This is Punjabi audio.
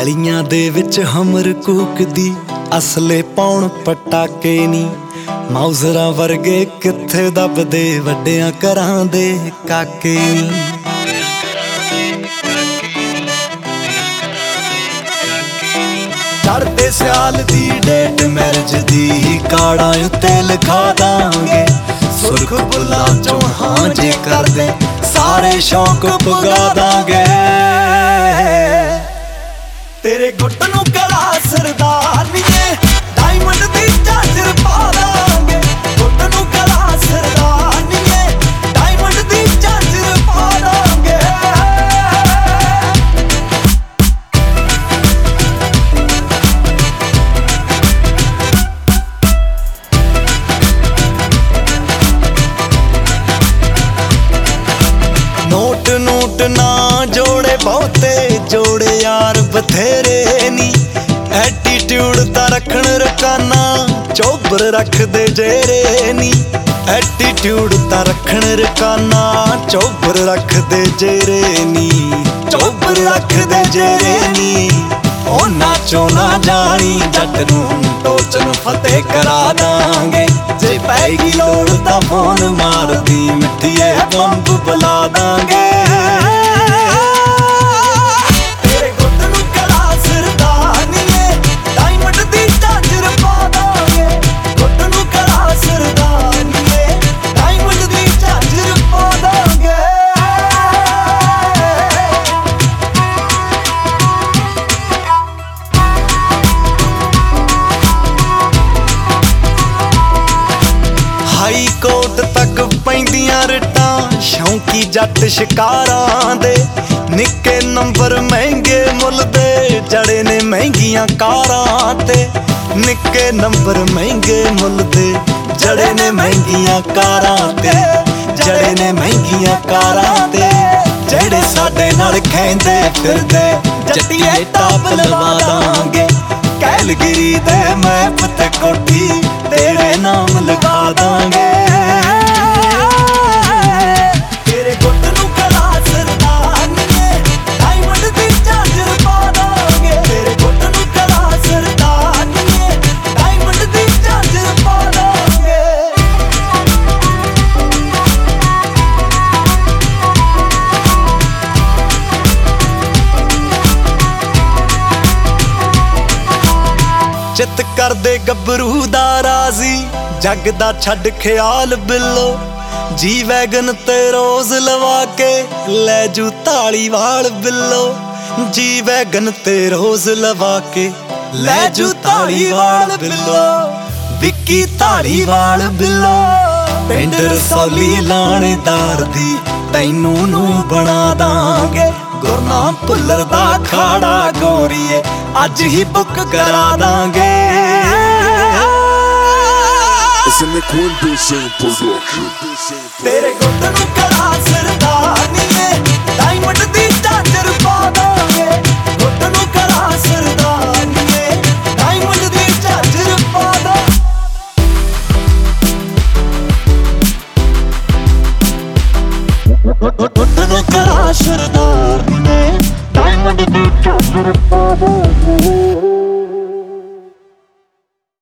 ਗਲੀਆਂ ਦੇ ਵਿੱਚ ਹਮਰ ਕੂਕਦੀ ਅਸਲੇ ਪਾਉਣ ਪਟਾਕੇ ਨੀ ਮਾਊਜ਼ਰਾਂ ਵਰਗੇ ਕਿੱਥੇ ਦੱਬਦੇ ਵੱਡਿਆਂ ਘਰਾਂ ਦੇ ਕਾਕੇ ਨੀ ਚੜ੍ਹਦੇ ਸਿਆਲ ਦੀ ਡੇਟ ਮੈਰਿਜ ਦੀ ਕਾਰਡਾਂ ਉੱਤੇ ਲਿਖਾ ਦਾਂਗੇ ਸੁਰਖ ਬੁੱਲਾਂ ਚੋਂ ਹਾਂ ਜੇ ਕਰਦੇ ਸਾਰੇ ਸ਼ੌਕ ਪੁਗਾ ਦਾਂਗੇ ਤੇਰੇ ਗੁੱਟ ਨੂੰ ਕਲਾ ਸਰਦਾਰਨੀਏ ਡਾਇਮੰਡ ਦੀ ਝਾਂਜਰ ਪਾ ਦਾਂਗੇ ਗੁੱਟ ਨੂੰ ਕਲਾ ਸਰਦਾਰਨੀਏ ਡਾਇਮੰਡ ਦੀ ਝਾਂਜਰ ਪਾ ਦਾਂਗੇ ਨੋਟ ਨੋਟ ਨਾ ਜੋੜੇ ਬਹੁਤੇ ਜੋੜੇ ਯਾਰ ਬਥੇਰੇ ਨੀ ਐਟੀਟਿਊਡ ਤਾਂ ਰੱਖਣ ਰਕਾਨਾ ਚੋਬਰ ਰੱਖਦੇ ਜੇਰੇ ਨੀ ਐਟੀਟਿਊਡ ਤਾਂ ਰੱਖਣ ਰਕਾਨਾ ਚੋਬਰ ਰੱਖਦੇ ਜੇਰੇ ਨੀ ਚੋਬਰ ਰੱਖਦੇ ਜੇਰੇ ਨੀ ਉਹਨਾਂ ਚੋਂ ਨਾ ਜਾਣੀ ਜੱਟ ਨੂੰ ਟੋਚਨ ਫਤਿਹ ਕਰਾ ਦਾਂਗੇ ਜੇ ਪੈਗੀ ਲੋੜ ਤਾਂ ਫੋਨ ਮਾਰਦੀ ਮਿੱਠੀਏ ਬੰਬ ਬੁਲਾ ਦਾਂਗੇ ਹਾਈ ਕੋਰਟ ਤੱਕ ਪੈਂਦੀਆਂ ਰਿਟਾਂ ਸ਼ੌਂਕੀ ਜੱਟ ਸ਼ਿਕਾਰਾਂ ਦੇ ਨਿੱਕੇ ਨੰਬਰ ਮਹਿੰਗੇ ਮੁੱਲ ਦੇ ਜੜੇ ਨੇ ਮਹਿੰਗੀਆਂ ਕਾਰਾਂ ਤੇ ਨਿੱਕੇ ਨੰਬਰ ਮਹਿੰਗੇ ਮੁੱਲ ਦੇ ਜੜੇ ਨੇ ਮਹਿੰਗੀਆਂ ਕਾਰਾਂ ਤੇ ਜੜੇ ਨੇ ਮਹਿੰਗੀਆਂ ਕਾਰਾਂ ਤੇ ਜਿਹੜੇ ਸਾਡੇ ਨਾਲ ਖੈਂਦੇ ਫਿਰਦੇ ਜੱਟੀਏ ਟਾਪ ਲਵਾ ਦਾਂਗੇ ਕੈਲਗਰੀ ਦੇ ਮੈਪ ਤੇ ਕੋਠੀ ਤੇਰੇ ਨਾਮ ਲਗਾ ਦਾਂਗੇ ਤੇਰੇ ਗੁੱਟ ਨੂੰ ਕਲਾ ਸਰਦਾਰਨੀਏ ਡਾਇਮੰਡ ਦੀ ਝਾਂਜਰ ਪਾ ਦਾਂਗੇ ਤੇਰੇ ਗੁੱਟ ਨੂੰ ਕਲਾ ਸਰਦਾਰਨੀਏ ਡਾਇਮੰਡ ਦੀ ਝਾਂਜਰ ਪਾ ਦਾਂਗੇ ਚਿੱਤ ਕਰਦੇ ਗੱਭਰੂ ਦਾ ਰਾਜ਼ੀ ਜੱਗ ਦਾ ਛੱਡ ਖਿਆਲ ਬਿੱਲੋ ਜੀ ਵੈਗਨ ਤੇ ਰੋਜ਼ ਲਵਾ ਕੇ ਲੈ ਜੂ ਧਾਲੀਵਾਲ ਬਿੱਲੋ ਜੀ ਵੈਗਨ ਤੇ ਰੋਜ਼ ਲਵਾ ਕੇ ਲੈ ਜੂ ਧਾਲੀਵਾਲ ਬਿੱਲੋ ਵਿੱਕੀ ਧਾਲੀਵਾਲ ਬਿੱਲੋ ਪਿੰਡ ਰਸੌਲੀ ਲਾਣੇਦਾਰ ਦੀ ਤੈਨੂੰ ਨੂੰ ਬਣਾ ਦਾਂਗੇ ਗੁਰਨਾਮ ਭੁੱਲਰ ਦਾ ਖਾੜਾ ਗੋਰੀਏ ਅੱਜ ਹੀ ਬੁੱਕ ਕਰਾ ਦਾਂਗੇ ਤੇਰੇ ਗੁੱਟ ਨੂੰ ਕਲਾ ਸਰਦਾਰਨੀਏ